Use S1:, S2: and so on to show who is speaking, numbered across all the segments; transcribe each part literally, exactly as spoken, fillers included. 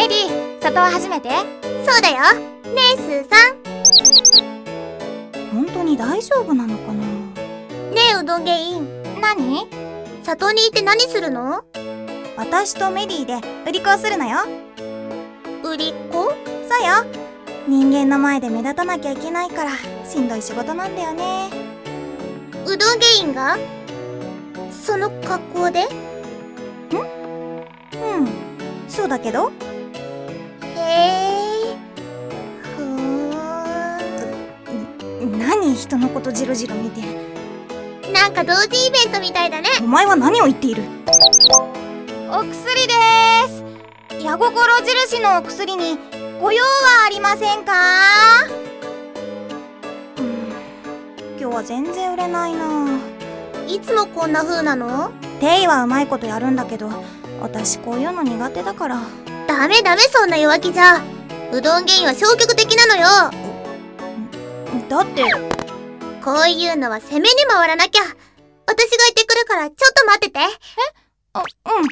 S1: レディー、里は初めて？
S2: そうだよ。ねえスーさん、
S3: 本当に大丈夫なのかな。
S2: ねえうどん芸員、
S1: 何？
S2: 里に行って何するの？
S3: 私とメディで売り子をするのよ。
S2: 売り子？
S3: そうよ。人間の前で目立たなきゃいけないからしんどい仕事なんだよね。
S2: うどん芸員がその格好で？
S3: うん、そうだけど。
S2: へえ、ふーん。
S3: 何人のことジロジロ見て。
S2: なんか同時イベントみたいだね。
S3: お前は何を言っている？
S1: お薬でーす。
S3: 矢心印のお薬にご用はありませんか？うん、今日は全然売れないな。
S2: いつもこんな風なの？
S3: テイはうまいことやるんだけど、私こういうの苦手だから。
S2: ダメダメ、そんな弱気じゃ。うどん芸員は消極的なのよ。
S3: だって
S2: こういうのは攻めに回らなきゃ。私が行ってくるからちょっと待ってて。え？
S3: あ、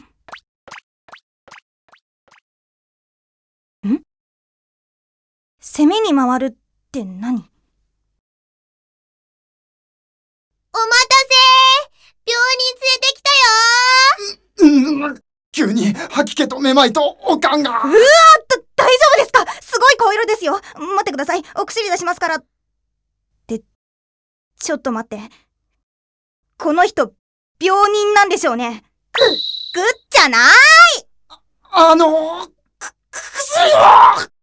S3: うん。ん？攻めに回るって何？
S2: お待たせー、病人連れてきたよー。
S4: う、うん、急に吐き気とめまいとおかんが。うわー、
S3: だ、大丈夫ですか？すごい顔色ですよ。待ってください。お薬出しますから。って、ちょっと待って。この人、病人なんでしょうね。ぐ、ぐっじゃない！
S4: あの、く、薬は